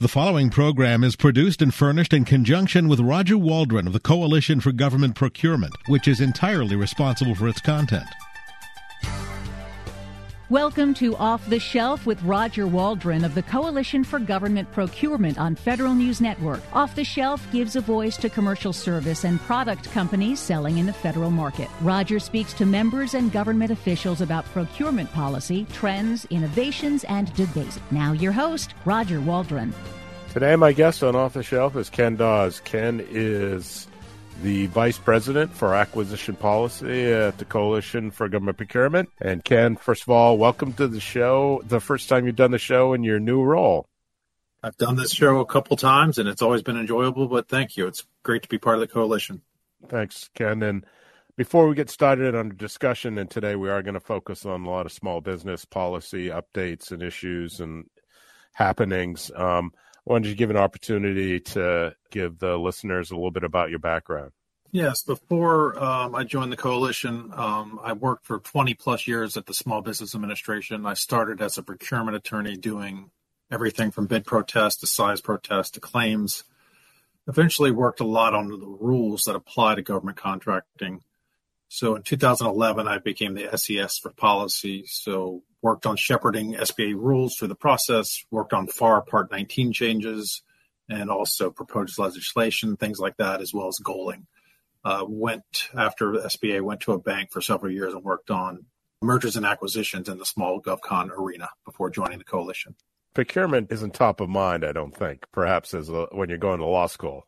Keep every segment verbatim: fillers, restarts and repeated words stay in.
The following program is produced and furnished in conjunction with Roger Waldron of the Coalition for Government Procurement, which is entirely responsible for its content. Welcome to Off the Shelf with Roger Waldron of the Coalition for Government Procurement on Federal News Network. Off the Shelf gives a voice to commercial service and product companies selling in the federal market. Roger speaks to members and government officials about procurement policy, trends, innovations, and debates. Now your host, Roger Waldron. Today my guest on Off the Shelf is Ken Dawes. Ken is the Vice President for Acquisition Policy at the Coalition for Government Procurement. And Ken, first of all, welcome to the show. The first time you've done the show in your new role. I've done this show a couple times, and it's always been enjoyable, but thank you. It's great to be part of the Coalition. Thanks, Ken. And before we get started on the discussion, and today we are going to focus on a lot of small business policy updates and issues and happenings. Um, I wanted to give an opportunity to give the listeners a little bit about your background. Yes, before um, I joined the Coalition, um, I worked for twenty plus years at the Small Business Administration. I started as a procurement attorney doing everything from bid protest to size protest to claims. Eventually worked a lot on the rules that apply to government contracting. So in two thousand eleven, I became the S E S for policy. So worked on shepherding S B A rules through the process, worked on F A R Part nineteen changes, and also proposed legislation, things like that, as well as goaling. Uh, went after S B A, went to a bank for several years and worked on mergers and acquisitions in the small GovCon arena before joining the Coalition. Procurement isn't top of mind, I don't think, perhaps as a, when you're going to law school,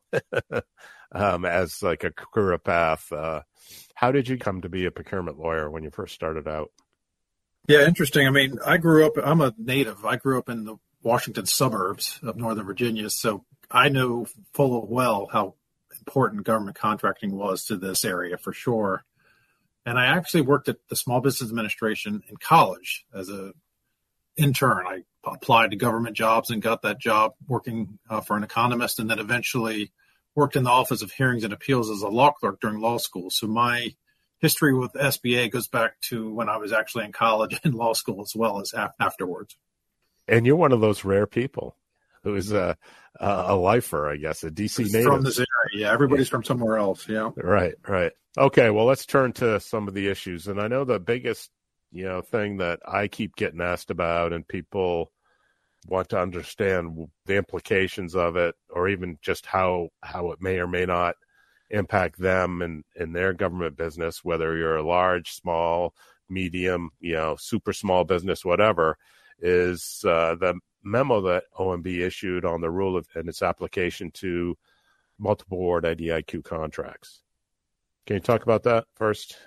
um, as like a career path. Uh, how did you come to be a procurement lawyer when you first started out? Yeah, interesting. I mean, I grew up, I'm a native. I grew up in the Washington suburbs of Northern Virginia, so I know full well how important government contracting was to this area for sure. And I actually worked at the Small Business Administration in college as a intern. I applied to government jobs and got that job working uh, for an economist, and then eventually worked in the Office of Hearings and Appeals as a law clerk during law school. So my history with S B A goes back to when I was actually in college and law school as well as af- afterwards. And you're one of those rare people who is a, a lifer, I guess, a D C native. From this area, yeah. Everybody's yeah. from somewhere else, yeah. Right, right. Okay, well, let's turn to some of the issues. And I know the biggest, you know, thing that I keep getting asked about and people want to understand the implications of it, or even just how, how it may or may not impact them and, and their government business, whether you're a large, small, medium, you know, super small business, whatever, is uh, the memo that O M B issued on the rule of and its application to multiple award I D I Q contracts. Can you talk about that first?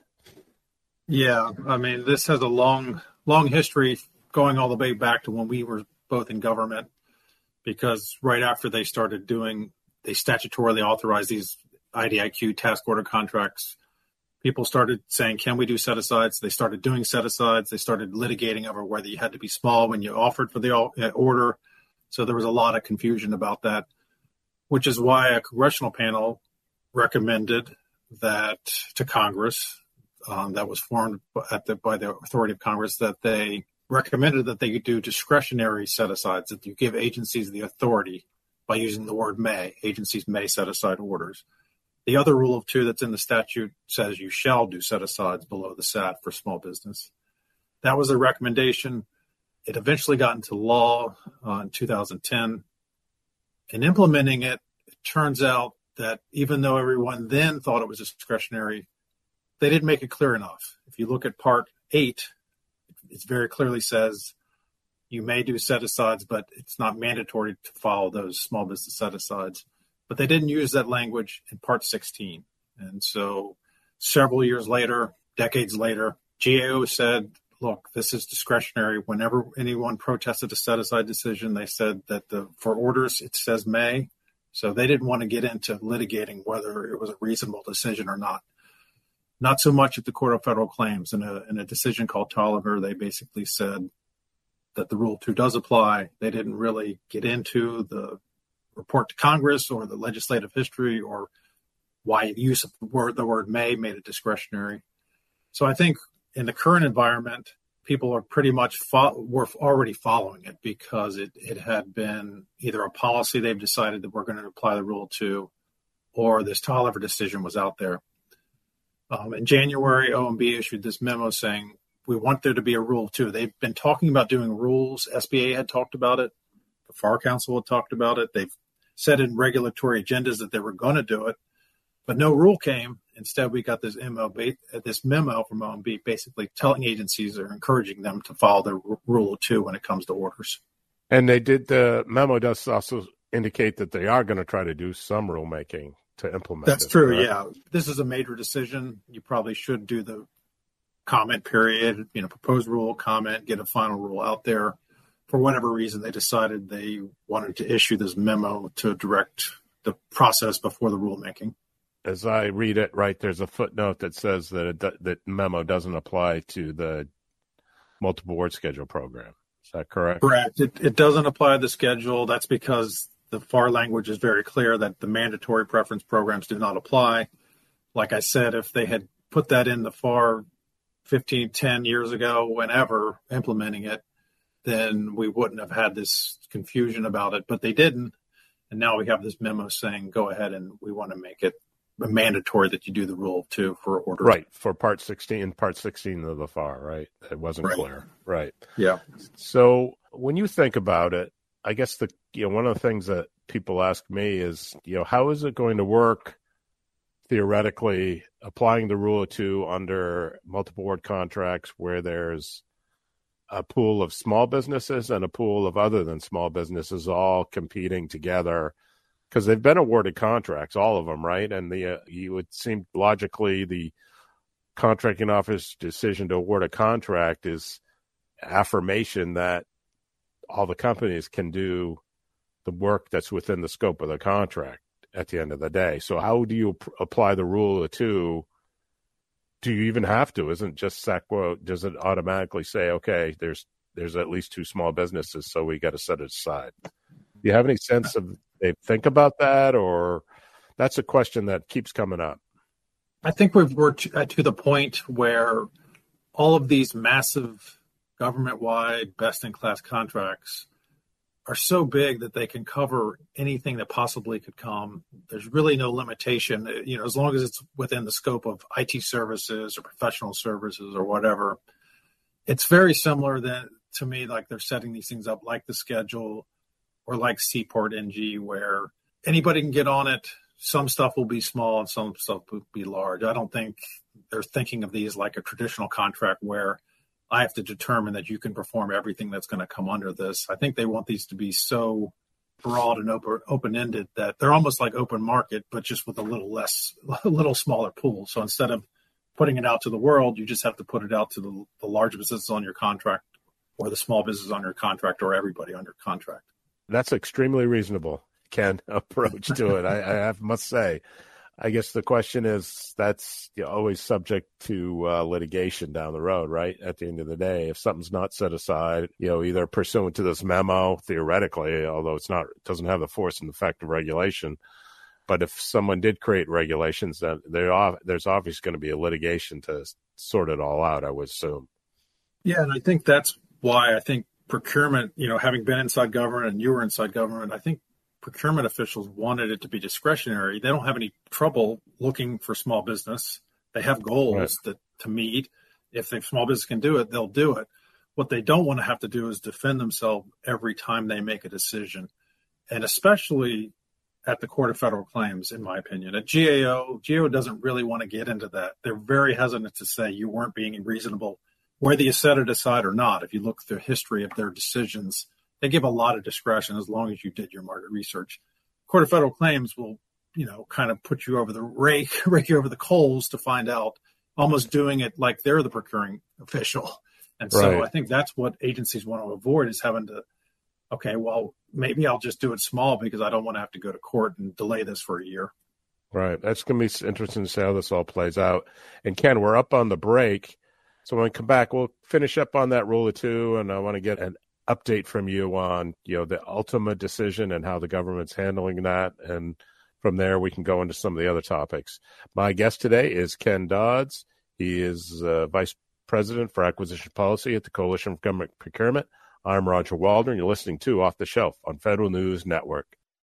Yeah, I mean, this has a long, long history going all the way back to when we were both in government, because right after they started doing, they statutorily authorized these I D I Q task order contracts, people started saying, can we do set-asides? They started doing set-asides. They started litigating over whether you had to be small when you offered for the order. So there was a lot of confusion about that, which is why a congressional panel recommended that to Congress, um, that was formed at the, by the authority of Congress, that they recommended that they could do discretionary set-asides, that you give agencies the authority by using the word may. Agencies may set aside orders. The other rule of two that's in the statute says you shall do set-asides below the S A T for small business. That was a recommendation. It eventually got into law uh, in two thousand ten. In implementing it, it turns out that even though everyone then thought it was discretionary, they didn't make it clear enough. If you look at Part eight, it very clearly says you may do set-asides, but it's not mandatory to follow those small business set-asides. But they didn't use that language in Part sixteen. And so several years later, decades later, G A O said, look, this is discretionary. Whenever anyone protested a set-aside decision, they said that the for orders, it says may. So they didn't want to get into litigating whether it was a reasonable decision or not. Not so much at the Court of Federal Claims. In a, in a decision called Tolliver, they basically said that the Rule two does apply. They didn't really get into the report to Congress or the legislative history or why the use of the word, the word may made it discretionary. So I think in the current environment, people are pretty much fo- were already following it because it, it had been either a policy they've decided that we're going to apply the rule to, or this Tolliver decision was out there. Um, in January, O M B issued this memo saying, we want there to be a rule too. They've been talking about doing rules. S B A had talked about it. The FAR Council had talked about it. They've said in regulatory agendas that they were going to do it, but no rule came. Instead, we got this memo, this memo from O M B basically telling agencies or encouraging them to follow the rule of two when it comes to orders. And they did, the memo does also indicate that they are going to try to do some rulemaking to implement That's it, true, right? yeah. This is a major decision. You probably should do the comment period, you know, proposed rule, comment, get a final rule out there. For whatever reason, they decided they wanted to issue this memo to direct the process before the rulemaking. As I read it, right, there's a footnote that says that it, that memo doesn't apply to the multiple award schedule program. Is that correct? Correct. It, it doesn't apply to the schedule. That's because the FAR language is very clear that the mandatory preference programs do not apply. Like I said, if they had put that in the FAR fifteen, ten years ago, whenever implementing it, then we wouldn't have had this confusion about it, but they didn't. And now we have this memo saying, go ahead and we want to make it mandatory that you do the rule too for orders. Right. For part sixteen, part sixteen of the FAR, right? It wasn't Right. clear. Right. Yeah. So when you think about it, I guess the, you know, one of the things that people ask me is, you know, how is it going to work theoretically applying the rule of two under multiple award contracts where there's a pool of small businesses and a pool of other than small businesses all competing together, because they've been awarded contracts, all of them, right? And the uh, you would seem logically the contracting office decision to award a contract is affirmation that all the companies can do the work that's within the scope of the contract at the end of the day. So how do you pr- apply the rule of two? Do you even have to? Isn't just S A C W O, does it automatically say, okay, there's there's at least two small businesses, so we got to set it aside? Do you have any sense of they think about that, or that's a question that keeps coming up? I think we've we're to, uh, to the point where all of these massive government-wide best-in-class contracts are so big that they can cover anything that possibly could come. There's really no limitation, you know, as long as it's within the scope of I T services or professional services or whatever. It's very similar then to me, like they're setting these things up like the schedule or like Seaport N G, where anybody can get on it. Some stuff will be small and some stuff will be large. I don't think they're thinking of these like a traditional contract where I have to determine that you can perform everything that's going to come under this. I think they want these to be so broad and open, open-ended that they're almost like open market, but just with a little less, a little smaller pool. So instead of putting it out to the world, you just have to put it out to the, the large businesses on your contract or the small business on your contract or everybody under contract. That's extremely reasonable, Ken, approach to it. I, I have, must say. I guess the question is that's you know, always subject to uh, litigation down the road, right? At the end of the day, if something's not set aside, you know, either pursuant to this memo, theoretically, although it's not, it doesn't have the force and effect of regulation. But if someone did create regulations, then there, there's obviously going to be a litigation to sort it all out, I would assume. Yeah, and I think that's why I think procurement, you know, having been inside government and you were inside government, I think procurement officials wanted it to be discretionary. They don't have any trouble looking for small business. They have goals right. that to meet. If the small business can do it, they'll do it. What they don't want to have to do is defend themselves every time they make a decision. And especially at the Court of Federal Claims, in my opinion. At G A O, G A O doesn't really want to get into that. They're very hesitant to say you weren't being reasonable, whether you set it aside or not. If you look through the history of their decisions, they give a lot of discretion as long as you did your market research. Court of Federal Claims will, you know, kind of put you over the rake, rake you over the coals to find out, almost doing it like they're the procuring official. And so right. I think that's what agencies want to avoid is having to, okay, well, maybe I'll just do it small because I don't want to have to go to court and delay this for a year. Right. That's going to be interesting to see how this all plays out. And Ken, we're up on the break. So when we come back, we'll finish up on that rule of two, and I want to get an update from you on, you know, the ultimate decision and how the government's handling that. And from there, we can go into some of the other topics. My guest today is Ken Dodds. He is uh, Vice President for Acquisition Policy at the Coalition for Government Procurement. I'm Roger Waldron. You're listening to Off the Shelf on Federal News Network.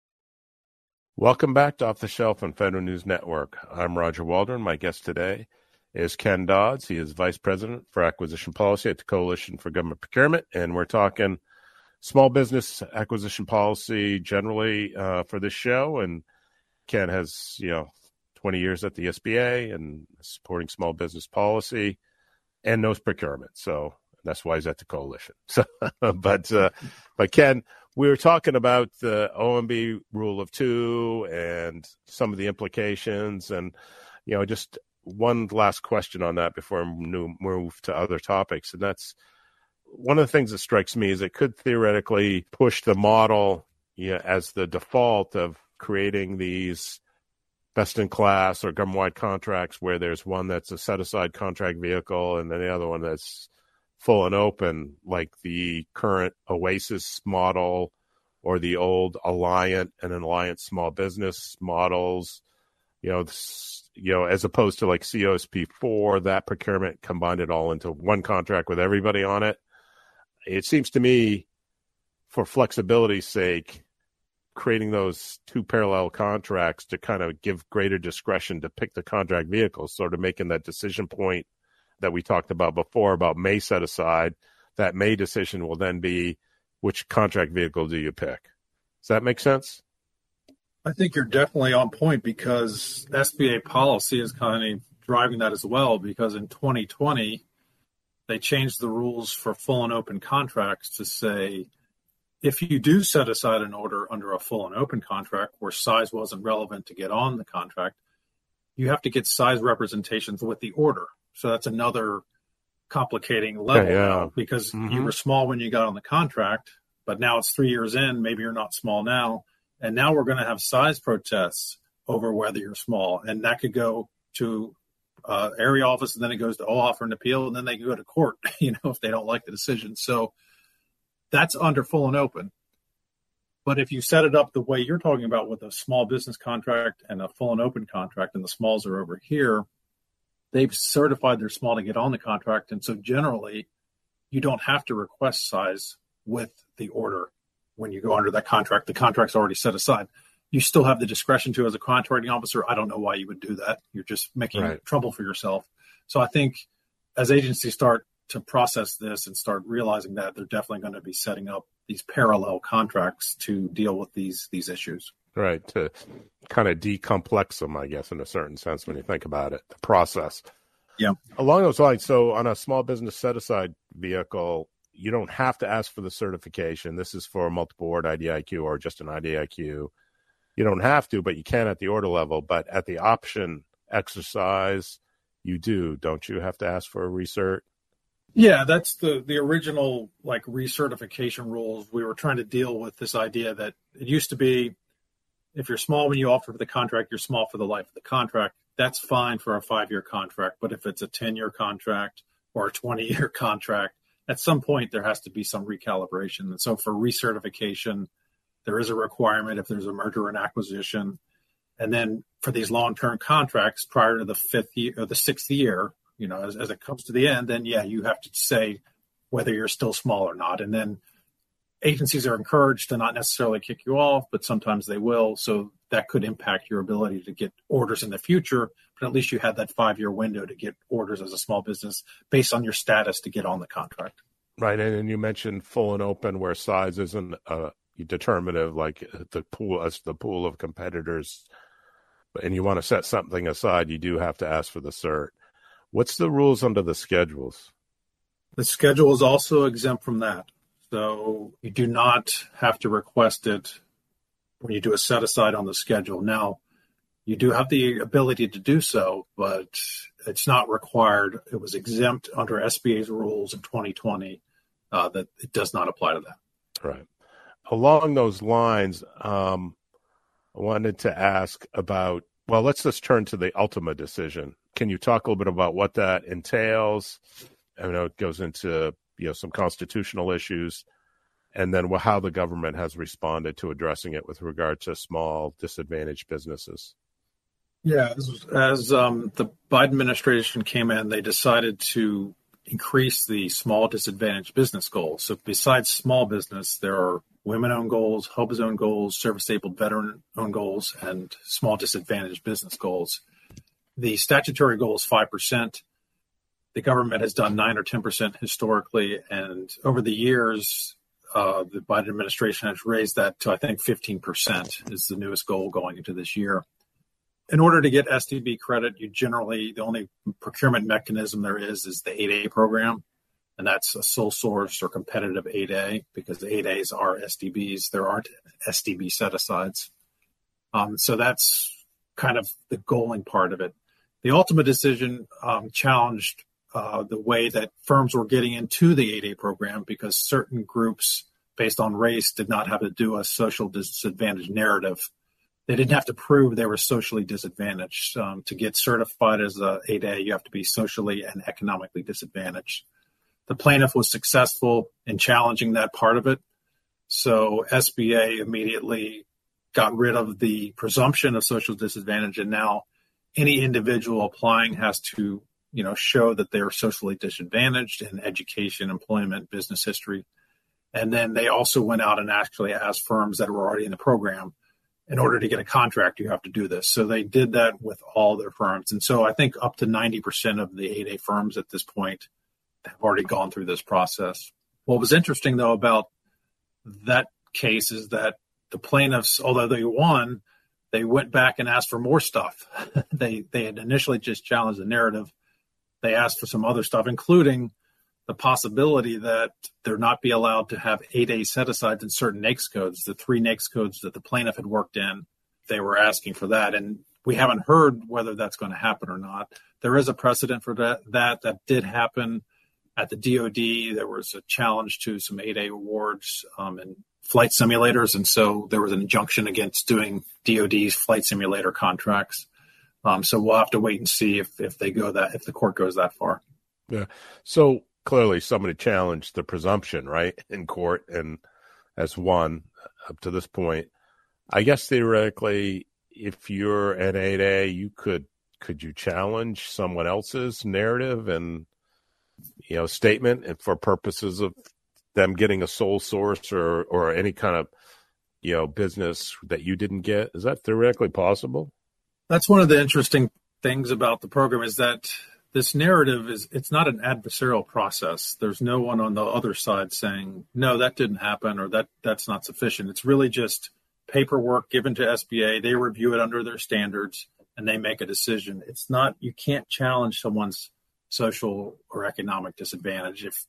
Welcome back to Off the Shelf on Federal News Network. I'm Roger Waldron. My guest today is Ken Dodds. He is Vice President for Acquisition Policy at the Coalition for Government Procurement, and we're talking small business acquisition policy generally uh, for this show. And Ken has, you know, twenty years at the S B A and supporting small business policy and knows procurement. So that's why he's at the coalition. So, but, uh, but Ken, we were talking about the O M B rule of two and some of the implications, and, you know, just one last question on that before I move to other topics. And that's one of the things that strikes me is it could theoretically push the model, you know, as the default of creating these best-in-class or government-wide contracts where there's one that's a set-aside contract vehicle and then the other one that's full and open, like the current OASIS model or the old Alliant and Alliant small business models, you know, you know, as opposed to like C O S P four, that procurement combined it all into one contract with everybody on it. It seems to me, for flexibility's sake, creating those two parallel contracts to kind of give greater discretion to pick the contract vehicle, sort of making that decision point that we talked about before about May set aside. That May decision will then be which contract vehicle do you pick. Does that make sense? I think you're definitely on point because S B A policy is kind of driving that as well, because in twenty twenty, they changed the rules for full and open contracts to say, if you do set aside an order under a full and open contract where size wasn't relevant to get on the contract, you have to get size representations with the order. So that's another complicating level yeah, yeah. now, because mm-hmm. you were small when you got on the contract, but now it's three years in, maybe you're not small now. And now we're going to have size protests over whether you're small. And that could go to uh, area office, and then it goes to O A for an appeal, and then they can go to court, you know, if they don't like the decision. So that's under full and open. But if you set it up the way you're talking about with a small business contract and a full and open contract, and the smalls are over here, they've certified they're small to get on the contract. And so generally, you don't have to request size with the order when you go under that contract. The contract's already set aside. You still have the discretion to as a contracting officer. I don't know why you would do that. You're just making right. trouble for yourself. So I think as agencies start to process this and start realizing that, they're definitely going to be setting up these parallel contracts to deal with these these issues. Right, to kind of decomplex them, I guess, in a certain sense when you think about it, the process. Yeah. Along those lines, so on a small business set-aside vehicle, you don't have to ask for the certification. This is for a multiple award I D I Q or just an I D I Q. You don't have to, but you can at the order level. But at the option exercise, you do, don't you have to ask for a recert? Yeah, that's the, the original like recertification rules. We were trying to deal with this idea that it used to be, if you're small when you offer for the contract, you're small for the life of the contract. That's fine for a five-year contract. But if it's a ten-year contract or a twenty-year contract, at some point there has to be some recalibration. And so for recertification, there is a requirement if there's a merger and acquisition. And then for these long-term contracts prior to the fifth year or the sixth year, you know, as, as it comes to the end, then yeah, you have to say whether you're still small or not. And then agencies are encouraged to not necessarily kick you off, but sometimes they will. So that could impact your ability to get orders in the future. But at least you had that five-year window to get orders as a small business based on your status to get on the contract. Right. And, and you mentioned full and open where size isn't uh, determinative, like the pool as the pool of competitors, and you want to set something aside, you do have to ask for the cert. What's the rules under the schedules? The schedule is also exempt from that. So you do not have to request it when you do a set aside on the schedule. Now, you do have the ability to do so, but it's not required. It was exempt under S B A's rules in twenty twenty uh, that it does not apply to that. Right. Along those lines, um, I wanted to ask about, well, let's just turn to the Ultima decision. Can you talk a little bit about what that entails? I know it goes into, you know, some constitutional issues, and then how the government has responded to addressing it with regard to small disadvantaged businesses. Yeah, as, as um, the Biden administration came in, they decided to increase the small disadvantaged business goals. So besides small business, there are women-owned goals, hub-owned goals, service-disabled veteran-owned goals, and small disadvantaged business goals. The statutory goal is five percent. The government has done nine or ten percent historically, and over the years, uh, the Biden administration has raised that to, I think, fifteen percent is the newest goal going into this year. In order to get S D B credit, you generally, the only procurement mechanism there is is the eight A program, and that's a sole source or competitive eight A, because eight A's are S D Bs. There aren't S D B set-asides. Um, so that's kind of the goaling part of it. The ultimate decision um, challenged uh, the way that firms were getting into the eight A program, because certain groups based on race did not have to do a social disadvantage narrative. They didn't have to prove they were socially disadvantaged. Um, to get certified as a eight A, you have to be socially and economically disadvantaged. The plaintiff was successful in challenging that part of it. So S B A immediately got rid of the presumption of social disadvantage, and now any individual applying has to, you know, show that they're socially disadvantaged in education, employment, business history. And then they also went out and actually asked firms that were already in the program, in order to get a contract, you have to do this. So they did that with all their firms. And so I think up to ninety percent of the eight A firms at this point have already gone through this process. What was interesting, though, about that case is that the plaintiffs, although they won, they went back and asked for more stuff. they they had initially just challenged the narrative. They asked for some other stuff, including the possibility that there not be allowed to have eight A set-asides in certain NAICS codes, the three NAICS codes that the plaintiff had worked in. They were asking for that, and we haven't heard whether that's going to happen or not. There is a precedent for that. That, that did happen at the D O D. There was a challenge to some eight A awards um, and flight simulators, and so there was an injunction against doing D O D's flight simulator contracts. Um, so we'll have to wait and see if, if they go that, if the court goes that far. Yeah. So clearly somebody challenged the presumption, right, in court, and has won up to this point. I guess theoretically, if you're an eight A, you could could you challenge someone else's narrative and, you know, statement, and for purposes of them getting a sole source or or any kind of, you know, business that you didn't get? Is that theoretically possible? That's one of the interesting things about the program, is that this narrative is, it's not an adversarial process. There's no one on the other side saying, no, that didn't happen, or that that's not sufficient. It's really just paperwork given to S B A. They review it under their standards and they make a decision. It's not, you can't challenge someone's social or economic disadvantage. If,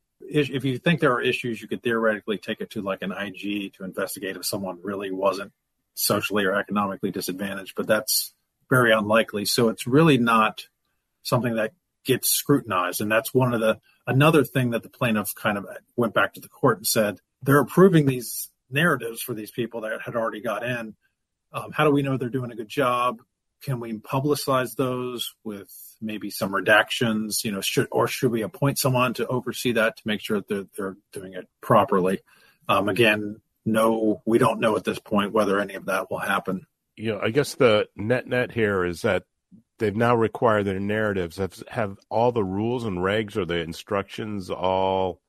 if you think there are issues, you could theoretically take it to like an I G to investigate if someone really wasn't socially or economically disadvantaged, but that's very unlikely. So it's really not something that gets scrutinized. And that's one of the, another thing that the plaintiffs kind of went back to the court and said, they're approving these narratives for these people that had already got in. Um, how do we know they're doing a good job? Can we publicize those with maybe some redactions, you know, should, or should we appoint someone to oversee that to make sure that they're, they're doing it properly? Um, again, no, we don't know at this point whether any of that will happen. You know, I guess the net net here is that they've now required their narratives. Have, have all the rules and regs or the instructions all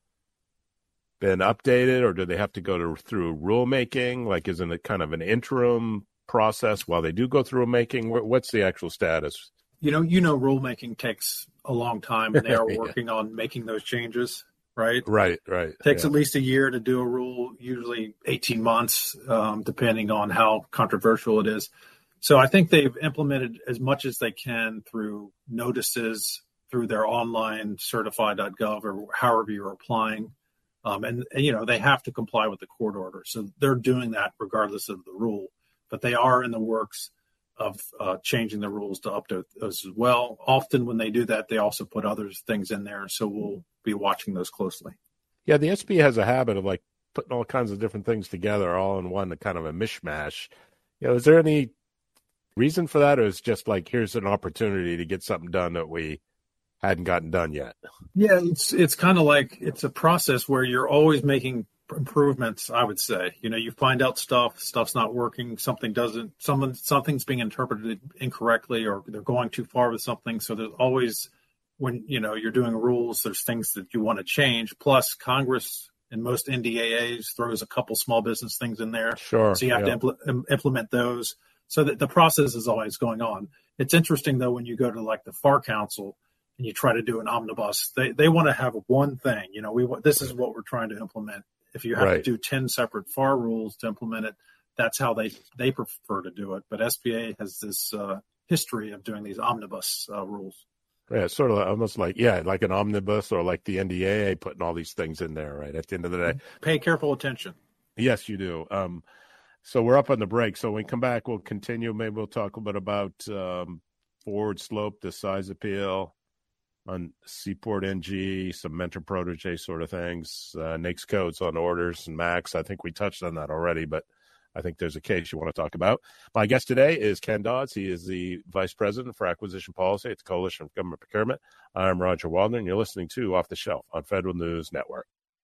been updated, or do they have to go to, through rulemaking? Like, isn't it kind of an interim process while they do go through rulemaking? What's the actual status? You know, you know, rulemaking takes a long time, and they are yeah. working on making those changes, right? Right, right. It takes yeah. at least a year to do a rule, usually eighteen months, um, depending on how controversial it is. So I think they've implemented as much as they can through notices, through their online certify dot gov or however you're applying. Um, and, and, you know, they have to comply with the court order. So they're doing that regardless of the rule. But they are in the works of uh, changing the rules to update those as well. Often when they do that, they also put other things in there. So we'll be watching those closely. Yeah, the S B A has a habit of like putting all kinds of different things together all in one, kind of a mishmash. You know, is there any reason for that, or is it just like, here's an opportunity to get something done that we hadn't gotten done yet? Yeah, it's it's kind of like, it's a process where you're always making improvements, I would say. You know, you find out stuff, stuff's not working, something doesn't, someone, something's being interpreted incorrectly, or they're going too far with something. So there's always when, you know, you're doing rules, there's things that you want to change. Plus, Congress in most N D A As throws a couple small business things in there. Sure. So you have yeah. to impl- implement those. So that the process is always going on. It's interesting, though, when you go to like the FAR Council and you try to do an omnibus, they, they want to have one thing. You know, we this is what we're trying to implement. If you have right. to do ten separate FAR rules to implement it, that's how they, they prefer to do it. But S B A has this uh, history of doing these omnibus uh, rules. Yeah, it's sort of almost like, yeah, like an omnibus or like the N D A A putting all these things in there, right, at the end of the day. Pay careful attention. Yes, you do. Um, so we're up on the break. So when we come back, we'll continue. Maybe we'll talk a bit about um, forward slope, the size appeal on Seaport N G, some mentor protege sort of things, uh, N A I C S codes on orders and MAX. I think we touched on that already, but I think there's a case you want to talk about. My guest today is Ken Dodds. He is the Vice President for Acquisition Policy at the Coalition for Government Procurement. I'm Roger Waldron. You're listening to Off the Shelf on Federal News Network.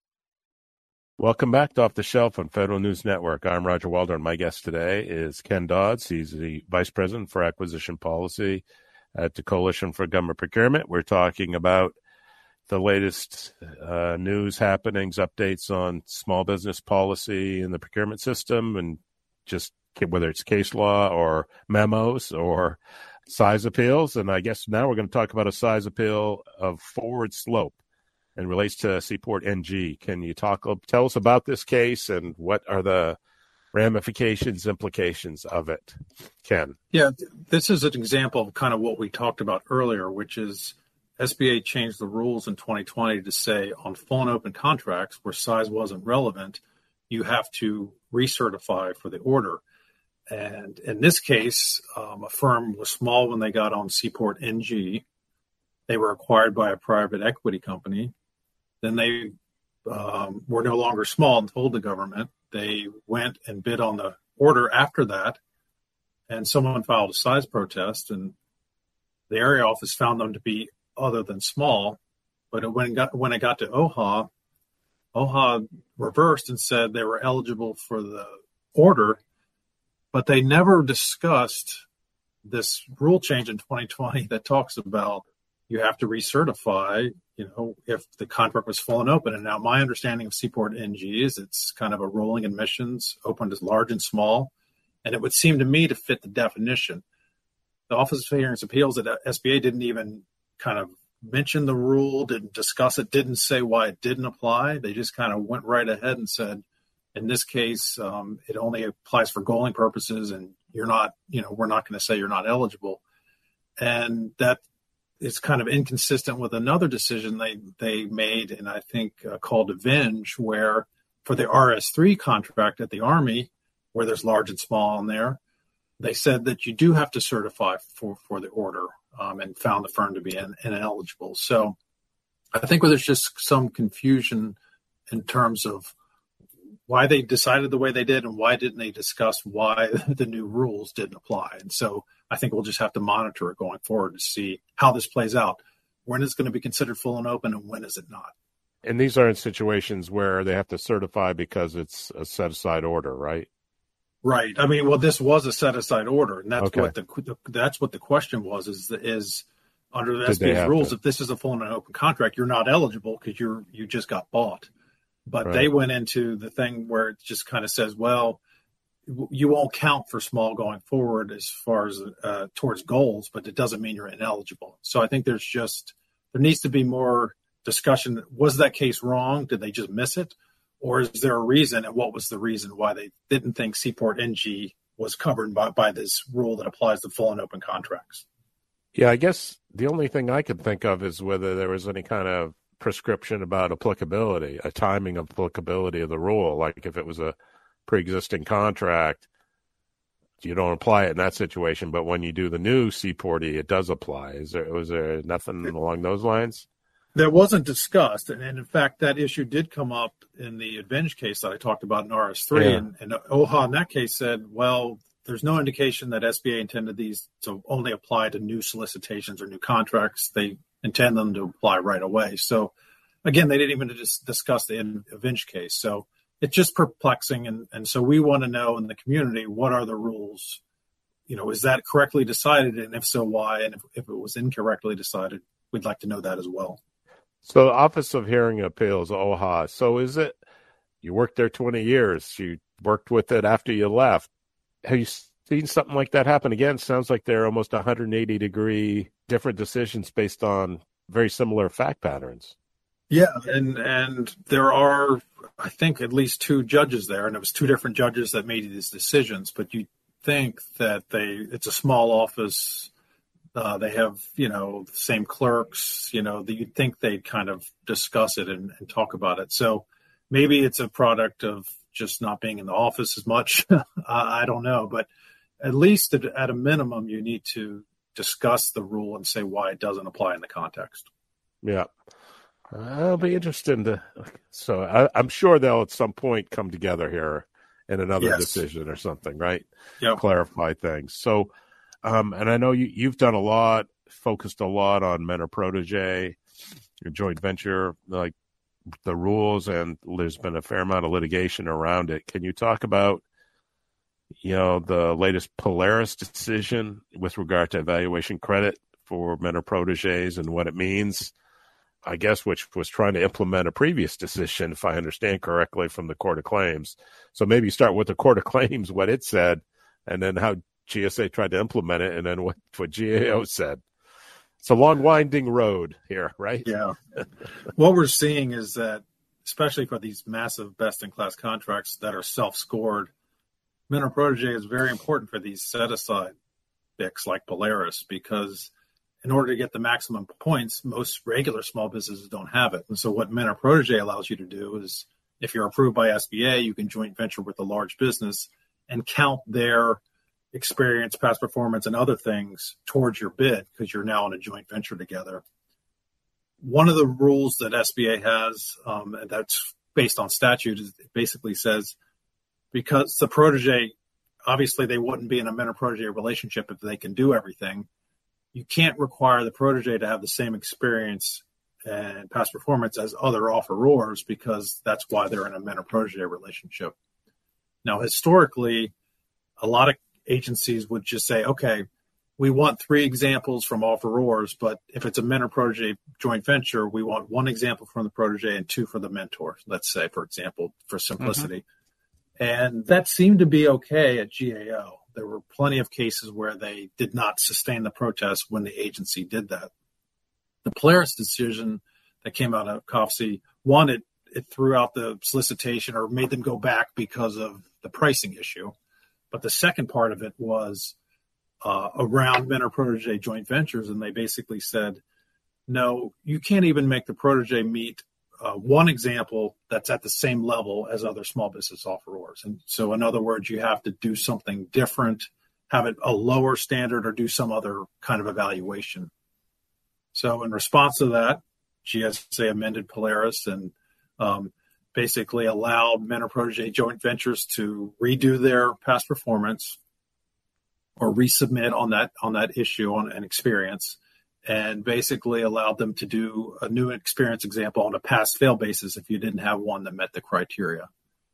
Welcome back to Off the Shelf on Federal News Network. I'm Roger Waldron. My guest today is Ken Dodds. He's the Vice President for Acquisition Policy at the Coalition for Government Procurement. We're talking about the latest uh, news happenings, updates on small business policy in the procurement system, and just whether it's case law or memos or size appeals. And I guess now we're going to talk about a size appeal of forward slope and relates to Seaport N G. Can you talk, tell us about this case and what are the ramifications, implications of it, Ken? Yeah, this is an example of kind of what we talked about earlier, which is S B A changed the rules in twenty twenty to say on full and open contracts where size wasn't relevant, you have to recertify for the order. And in this case, um, a firm was small when they got on Seaport N G. They were acquired by a private equity company. Then they um, were no longer small and told the government. They went and bid on the order after that, and someone filed a size protest, and the area office found them to be other than small. But it, when, it got, when it got to O H A, O H A reversed and said they were eligible for the order, but they never discussed this rule change in twenty twenty that talks about you have to recertify, you know, if the contract was full and open. And now my understanding of Seaport N G is it's kind of a rolling admissions, open to large and small. And it would seem to me to fit the definition. The Office of Hearings Appeals at S B A didn't even kind of mention the rule, didn't discuss it, didn't say why it didn't apply. They just kind of went right ahead and said, in this case, um, it only applies for goaling purposes, and you're not, you know, we're not going to say you're not eligible. And that is kind of inconsistent with another decision they, they made, and I think uh, called Avenge, where for the R S three contract at the Army, where there's large and small in there, they said that you do have to certify for, for the order, um, and found the firm to be in, ineligible. So I think there's just some confusion in terms of why they decided the way they did and why didn't they discuss why the new rules didn't apply. And so I think we'll just have to monitor it going forward to see how this plays out. When is it going to be considered full and open, and when is it not? And these are in situations where they have to certify because it's a set-aside order, right? Right. I mean, well, this was a set-aside order, and that's okay. what the, the that's what the question was. Is is under the S B A's rules, to... if this is a full and open contract, you're not eligible because you're you just got bought. But right. They went into the thing where it just kind of says, well, you won't count for small going forward as far as uh, towards goals, but it doesn't mean you're ineligible. So I think there's just there needs to be more discussion. Was that case wrong? Did they just miss it? Or is there a reason, and what was the reason why they didn't think Seaport N G was covered by, by this rule that applies to full and open contracts? Yeah, I guess the only thing I could think of is whether there was any kind of prescription about applicability, a timing of applicability of the rule. Like if it was a pre-existing contract, you don't apply it in that situation, but when you do the new Seaport-y, it does apply. Is there, was there nothing along those lines? There wasn't discussed, and, and in fact, that issue did come up in the Avenge case that I talked about in R S three, yeah. and, and O H A in that case said, well, there's no indication that S B A intended these to only apply to new solicitations or new contracts. They intend them to apply right away. So, again, they didn't even dis- discuss the Avenge case. So it's just perplexing, and, and so we want to know in the community, what are the rules? You know, is that correctly decided, and if so, why? And if, if it was incorrectly decided, we'd like to know that as well. So the Office of Hearing Appeals, O H A. So is it, you worked there twenty years, you worked with it after you left. Have you seen something like that happen again? Sounds like they're almost one hundred eighty degree different decisions based on very similar fact patterns. Yeah, and and there are, I think, at least two judges there, and it was two different judges that made these decisions. But you think that they, it's a small office, uh, they have, you know, the same clerks, you know, that you'd think they'd kind of discuss it and, and talk about it. So maybe it's a product of just not being in the office as much. I don't know, but at least at, at a minimum, you need to discuss the rule and say why it doesn't apply in the context. Yeah. I'll be interested to, so I, I'm sure they'll at some point come together here in another yes. decision or something, right? Yep. Clarify things. So, um, and I know you, you've done a lot, focused a lot on mentor protege, your joint venture, like the rules, and there's been a fair amount of litigation around it. Can you talk about, you know, the latest Polaris decision with regard to evaluation credit for mentor proteges and what it means? I guess, which was trying to implement a previous decision, if I understand correctly, from the Court of Claims. So maybe start with the Court of Claims, what it said, and then how G S A tried to implement it, and then what, what G A O said. It's a long, winding road here, right? Yeah. What we're seeing is that, especially for these massive best-in-class contracts that are self-scored, mentor protege is very important for these set-aside B I Cs like Polaris, because in order to get the maximum points, most regular small businesses don't have it. And so what mentor protege allows you to do is, if you're approved by S B A, you can joint venture with a large business and count their experience, past performance, and other things towards your bid, because you're now in a joint venture together. One of the rules that S B A has, um, and that's based on statute, is it basically says, because the protege, obviously they wouldn't be in a mentor protege relationship if they can do everything. You can't require the protege to have the same experience and past performance as other offerors, because that's why they're in a mentor protege relationship. Now, historically, a lot of agencies would just say, okay, we want three examples from offerors, but if it's a mentor protege joint venture, we want one example from the protege and two for the mentor, let's say, for example, for simplicity. Mm-hmm. And that seemed to be okay at G A O. There were plenty of cases where they did not sustain the protest when the agency did that. The Polaris decision that came out of C O F C, one, it, it threw out the solicitation or made them go back because of the pricing issue. But the second part of it was uh, around mentor protege joint ventures, and they basically said, no, you can't even make the protege meet uh, one example that's at the same level as other small business offerors. And so, in other words, you have to do something different, have it a lower standard, or do some other kind of evaluation. So in response to that, G S A amended Polaris and um, basically allowed mentor protege joint ventures to redo their past performance or resubmit on that on that issue on an experience, and basically allowed them to do a new experience example on a pass-fail basis if you didn't have one that met the criteria.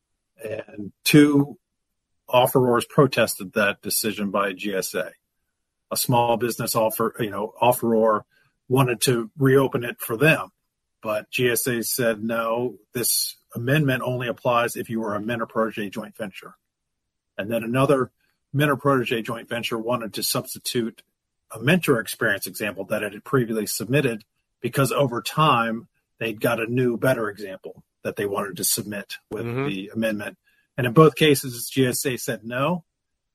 And two offerors protested that decision by G S A. A small business offer, you know, offeror wanted to reopen it for them, but G S A said, no, this amendment only applies if you were a mentor protege joint venture. And then another mentor protege joint venture wanted to substitute a mentor experience example that it had previously submitted, because over time they'd got a new, better example that they wanted to submit with mm-hmm. the amendment. And in both cases, G S A said no,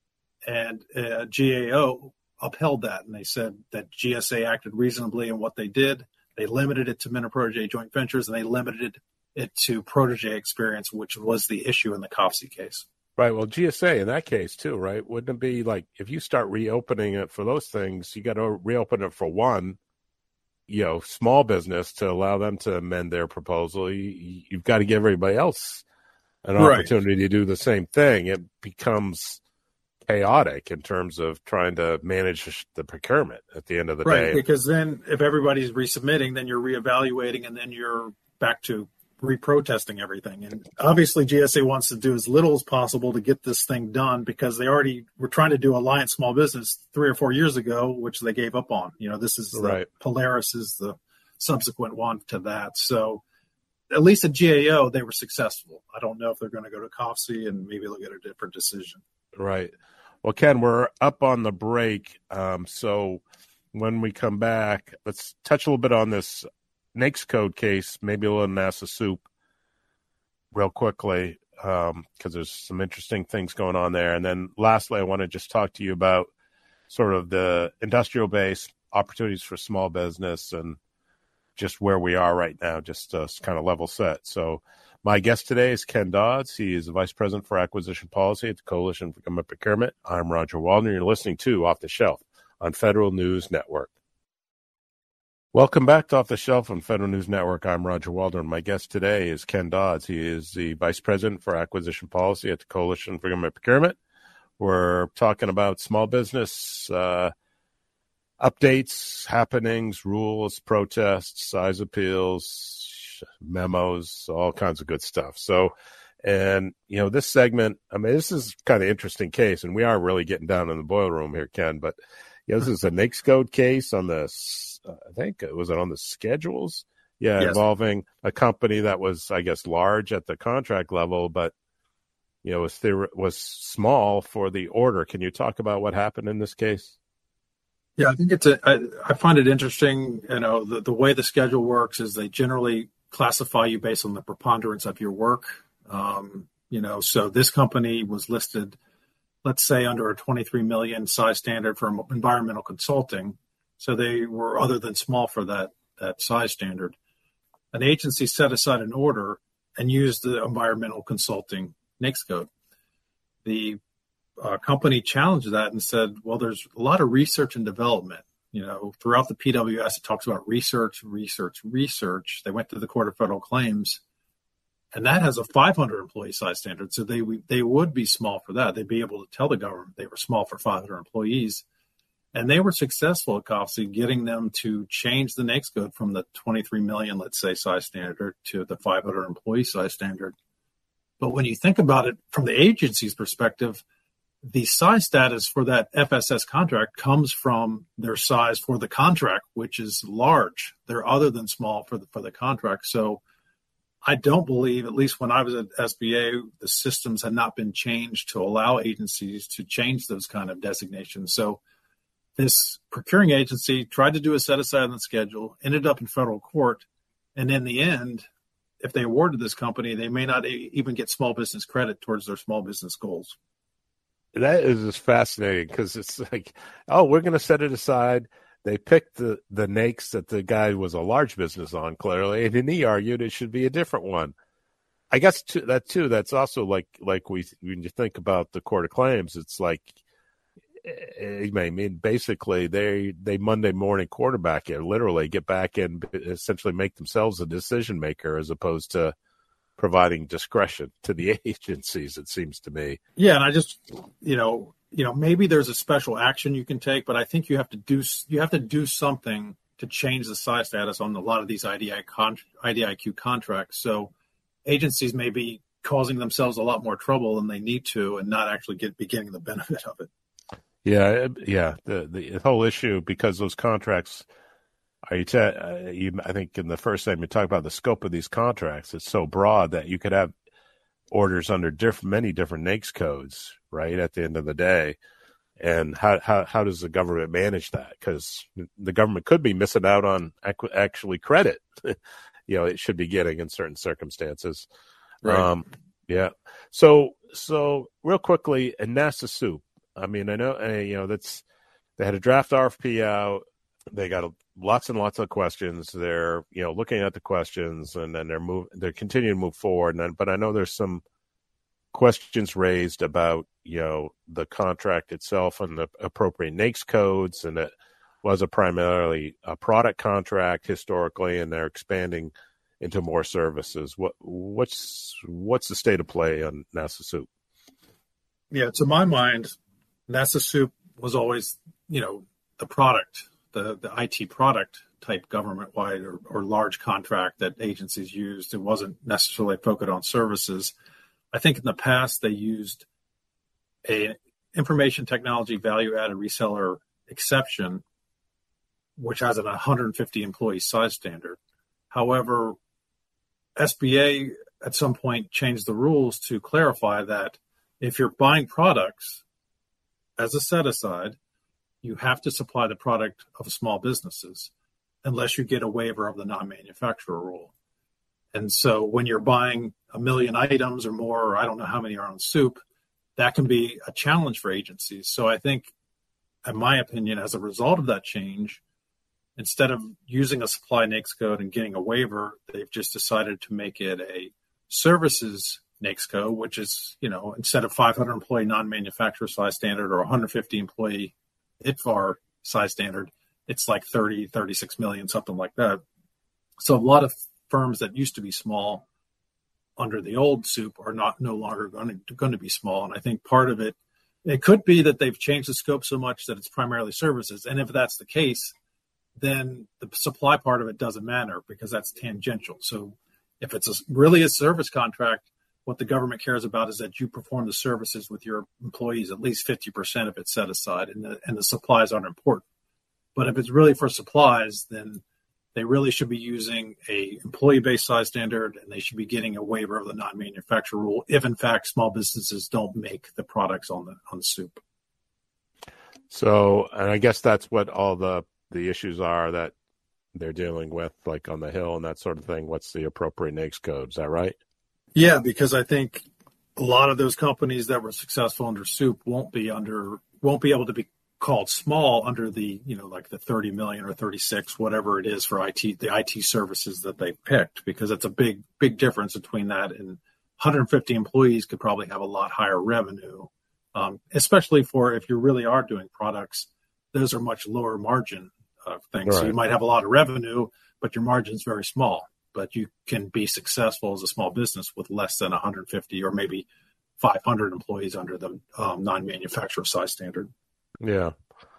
and uh, G A O upheld that. And they said that G S A acted reasonably in what they did. They limited it to mentor protege joint ventures, and they limited it to protege experience, which was the issue in the C O F C case. Right. Well, G S A in that case too, right? Wouldn't it be like, if you start reopening it for those things, you got to reopen it for one, you know, small business to allow them to amend their proposal. You, you've got to give everybody else an right. opportunity to do the same thing. It becomes chaotic in terms of trying to manage the procurement at the end of the right, day. Because then if everybody's resubmitting, then you're reevaluating, and then you're back to re-protesting everything. And obviously G S A wants to do as little as possible to get this thing done because they already were trying to do Alliance Small Business three or four years ago, which they gave up on. You know, this is the, right. Polaris is the subsequent one to that. So at least at G A O, they were successful. I don't know if they're going to go to C O F C and maybe they'll get a different decision. Right. Well, Ken, we're up on the break. Um, so when we come back, let's touch a little bit on this NAICS code case, maybe a little NASA soup real quickly, because um, there's some interesting things going on there. And then lastly, I want to just talk to you about sort of the industrial base opportunities for small business and just where we are right now, just uh, kind of level set. So my guest today is Ken Dodds. He is the Vice President for Acquisition Policy at the Coalition for Government Procurement. I'm Roger Waldron. You're listening to Off the Shelf on Federal News Network. Welcome back to Off the Shelf on Federal News Network. I'm Roger Waldron. My guest today is Ken Dodds. He is the Vice President for Acquisition Policy at the Coalition for Government Procurement. We're talking about small business uh, updates, happenings, rules, protests, size appeals, memos, all kinds of good stuff. So, and, you know, this segment, I mean, this is kind of interesting case, and we are really getting down in the boiler room here, Ken, but, you know, this is a NAICS code case on the, uh, I think, was it on the schedules? Yeah, yes. Involving a company that was, I guess, large at the contract level, but, you know, was, there, was small for the order. Can you talk about what happened in this case? Yeah, I think it's a, I, I find it interesting, you know, the, the way the schedule works is they generally classify you based on the preponderance of your work. Um, you know, so this company was listed, let's say, under a twenty-three million size standard for environmental consulting. So they were other than small for that, that size standard. An agency set aside an order and used the environmental consulting NAICS code. The uh, company challenged that and said, well, there's a lot of research and development. You know, throughout the P W S, it talks about research, research, research. They went to the Court of Federal Claims, and that has a five hundred employee size standard. So they they would be small for that. They'd be able to tell the government they were small for five hundred employees. And they were successful at C O F C getting them to change the NAICS code from the twenty-three million, let's say, size standard to the five hundred employee size standard. But when you think about it from the agency's perspective, the size status for that F S S contract comes from their size for the contract, which is large. They're other than small for the, for the contract. So I don't believe, at least when I was at S B A, the systems had not been changed to allow agencies to change those kind of designations. So this procuring agency tried to do a set aside on the schedule, ended up in federal court, and in the end, if they awarded this company, they may not even get small business credit towards their small business goals. That is just fascinating because it's like, oh, we're going to set it aside. They picked the, the NAICS that the guy was a large business on, clearly, and then he argued it should be a different one. I guess too, that, too, that's also like like we when you think about the Court of Claims, it's like, I mean, basically, they, they Monday morning quarterback it, literally get back and essentially make themselves a decision maker as opposed to providing discretion to the agencies, it seems to me. Yeah, and I just, you know, you know, maybe there's a special action you can take, but I think you have to do you have to do something to change the size status on a lot of these I D I con, I D I Q contracts. So agencies may be causing themselves a lot more trouble than they need to, and not actually get be getting the benefit of it. Yeah, yeah. The the whole issue, because those contracts. Are you, te- uh, you? I think in the first time you talk about the scope of these contracts, it's so broad that you could have orders under diff- many different NAICS codes, right? At the end of the day, and how how how does the government manage that? Because the government could be missing out on ac- actually credit, you know, it should be getting in certain circumstances. Right. Um, yeah. So so real quickly, a NASA soup. I mean, I know uh, you know that's they had a draft R F P out. They got a, lots and lots of questions. They're, you know, looking at the questions, and then they're move. They're continuing to move forward. And then, but I know there's some questions raised about, you know, the contract itself and the appropriate NAICS codes, and it was a primarily a product contract historically, and they're expanding into more services. What what's what's the state of play on NASA soup? Yeah, to my mind, NASA soup was always, you know, the product. The, the I T product type government-wide or, or large contract that agencies used. It wasn't necessarily focused on services. I think in the past they used a information technology value-added reseller exception, which has an one hundred fifty employee size standard. However, S B A at some point changed the rules to clarify that if you're buying products as a set-aside, you have to supply the product of small businesses unless you get a waiver of the non-manufacturer rule. And so when you're buying a million items or more, or I don't know how many are on Soup, that can be a challenge for agencies. So I think, in my opinion, as a result of that change, instead of using a supply NAICS code and getting a waiver, they've just decided to make it a services NAICS code, which is, you know, instead of five hundred employee non-manufacturer size standard or one hundred fifty employee I T F A R size standard, it's like thirty, thirty-six million, something like that. So a lot of firms that used to be small under the old Soup are not no longer going to, going to be small. And I think part of it, it could be that they've changed the scope so much that it's primarily services. And if that's the case, then the supply part of it doesn't matter because that's tangential. So if it's a, really a service contract, what the government cares about is that you perform the services with your employees, at least fifty percent of it set aside, and the, and the supplies aren't important. But if it's really for supplies, then they really should be using a employee-based size standard, and they should be getting a waiver of the non-manufacturer rule if, in fact, small businesses don't make the products on the on Soup. So, and I guess that's what all the, the issues are that they're dealing with, like on the Hill and that sort of thing. What's the appropriate NAICS code? Is that right? Yeah, because I think a lot of those companies that were successful under Soup won't be under won't be able to be called small under the, you know, like the thirty million or thirty-six, whatever it is for I T, the I T services that they picked, because it's a big, big difference between that and one hundred fifty employees could probably have a lot higher revenue, um, especially for if you really are doing products. Those are much lower margin uh, things. Right. So you might have a lot of revenue, but your margin's very small. But you can be successful as a small business with less than one hundred fifty or maybe five hundred employees under the um, non-manufacturer size standard. Yeah.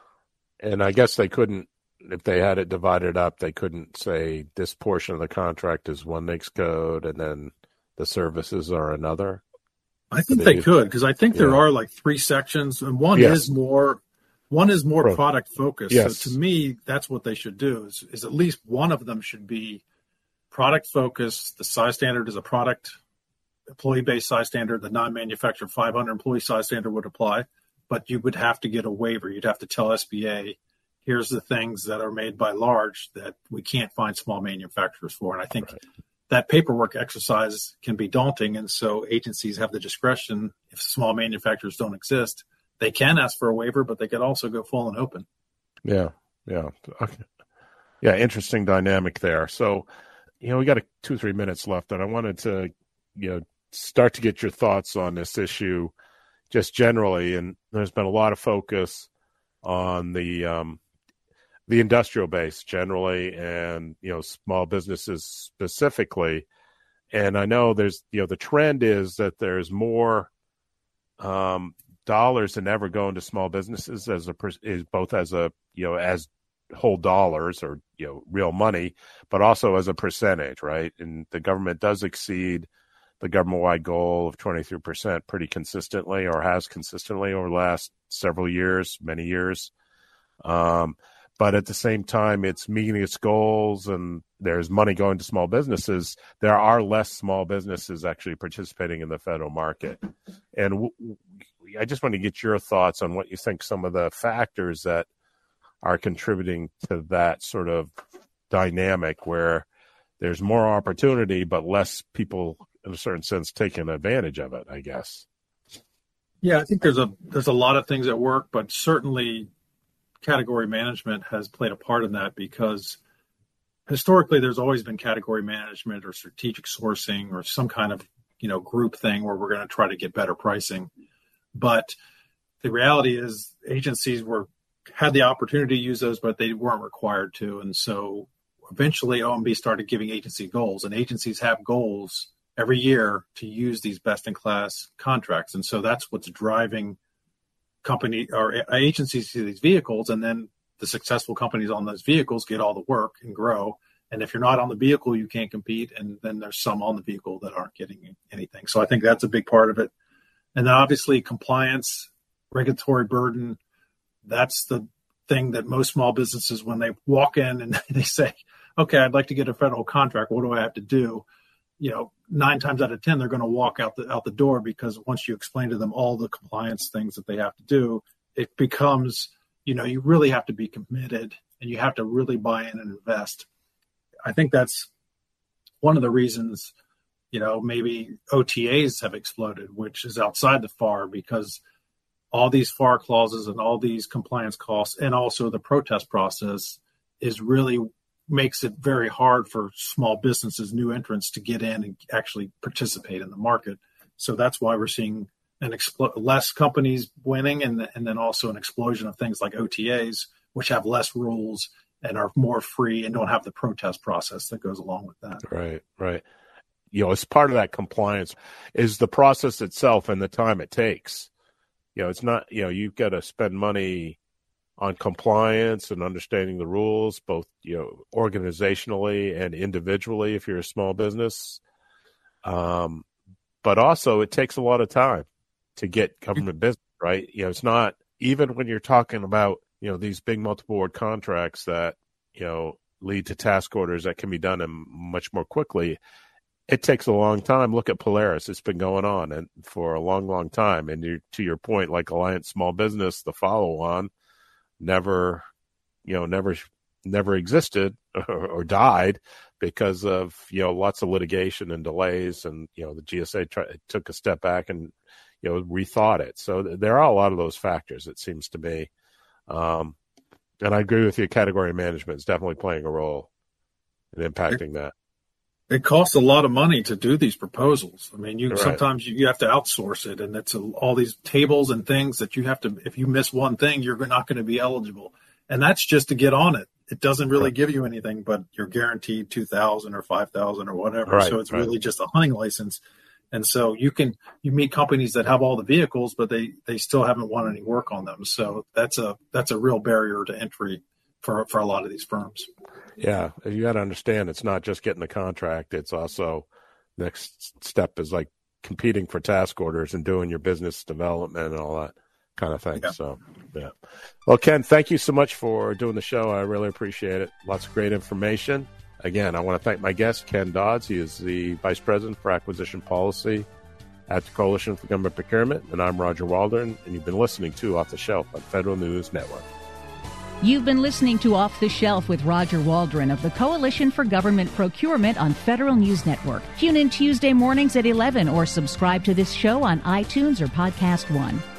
And I guess they couldn't, if they had it divided up, they couldn't say this portion of the contract is one NAICS code and then the services are another. I think they, they could, because I think there yeah. are like three sections, and one yes. is more one is more Pro. product focused. Yes. So to me, that's what they should do is, is at least one of them should be product focused. The size standard is a product employee-based size standard. The non-manufacturer five hundred employee size standard would apply, but you would have to get a waiver. You'd have to tell S B A, here's the things that are made by large that we can't find small manufacturers for. And I think right. that paperwork exercise can be daunting. And so agencies have the discretion, if small manufacturers don't exist, they can ask for a waiver, but they could also go full and open. Yeah. Yeah. Okay. Yeah. Interesting dynamic there. So, you know, we got a, two, three minutes left, and I wanted to, you know, start to get your thoughts on this issue just generally. And there's been a lot of focus on the, um, the industrial base generally and, you know, small businesses specifically. And I know there's, you know, the trend is that there's more um, dollars than ever going to small businesses as a, is both as a, you know, as whole dollars or, you know, real money, but also as a percentage, right? And the government does exceed the government-wide goal of twenty-three percent pretty consistently, or has consistently over the last several years, many years. Um, but at the same time, it's meeting its goals and there's money going to small businesses. There are less small businesses actually participating in the federal market. And w- I just want to get your thoughts on what you think some of the factors that are contributing to that sort of dynamic where there's more opportunity, but less people, in a certain sense, taking advantage of it, I guess. Yeah, I think there's a there's a lot of things at work, but certainly category management has played a part in that, because historically there's always been category management or strategic sourcing or some kind of, you know, group thing where we're going to try to get better pricing. But the reality is agencies were had the opportunity to use those, but they weren't required to. And so eventually O M B started giving agency goals, and agencies have goals every year to use these best-in-class contracts. And so that's what's driving company or agencies to these vehicles. And then the successful companies on those vehicles get all the work and grow. And if you're not on the vehicle, you can't compete. And then there's some on the vehicle that aren't getting anything. So I think that's a big part of it. And then obviously compliance, regulatory burden, that's the thing that most small businesses, when they walk in and they say, okay, I'd like to get a federal contract, what do I have to do? You know, nine times out of ten, they're going to walk out the out the door, because once you explain to them all the compliance things that they have to do, it becomes, you know, you really have to be committed and you have to really buy in and invest. I think that's one of the reasons, you know, maybe O T As have exploded, which is outside the F A R, because all these F A R clauses and all these compliance costs and also the protest process is really makes it very hard for small businesses, new entrants, to get in and actually participate in the market. So that's why we're seeing an expl- less companies winning, and, and then also an explosion of things like O T As, which have less rules and are more free and don't have the protest process that goes along with that. Right, right. You know, as part of that compliance is the process itself and the time it takes. You know, it's not, you know, you've got to spend money on compliance and understanding the rules, both, you know, organizationally and individually if you're a small business. Um, but also it takes a lot of time to get government business, right? You know, it's not, even when you're talking about, you know, these big multiple award contracts that, you know, lead to task orders that can be done in much more quickly, it takes a long time. Look at Polaris. It's been going on and for a long, long time. And you, to your point, like Alliance Small Business, the follow-on never, you know, never, never existed or, or died because of, you know, lots of litigation and delays. And, you know, the G S A tried, took a step back and, you know, rethought it. So there are a lot of those factors, it seems to me. Um, and I agree with you. Category management is definitely playing a role in impacting that. It costs a lot of money to do these proposals. I mean, you Right. sometimes you, you have to outsource it, and it's a, all these tables and things that you have to. If you miss one thing, you're not going to be eligible, and that's just to get on it. It doesn't really Right. give you anything, but you're guaranteed two thousand or five thousand or whatever. Right, so it's right. really just a hunting license. And so you can you meet companies that have all the vehicles, but they they still haven't won any work on them. So that's a that's a real barrier to entry for for a lot of these firms. Yeah, you got to understand it's not just getting the contract. It's also next step is like competing for task orders and doing your business development and all that kind of thing. Yeah. So, yeah. Well, Ken, thank you so much for doing the show. I really appreciate it. Lots of great information. Again, I want to thank my guest, Ken Dodds. He is the Vice President for Acquisition Policy at the Coalition for Government Procurement. And I'm Roger Waldron, and you've been listening to Off the Shelf on Federal News Network. You've been listening to Off the Shelf with Roger Waldron of the Coalition for Government Procurement on Federal News Network. Tune in Tuesday mornings at eleven or subscribe to this show on iTunes or Podcast One.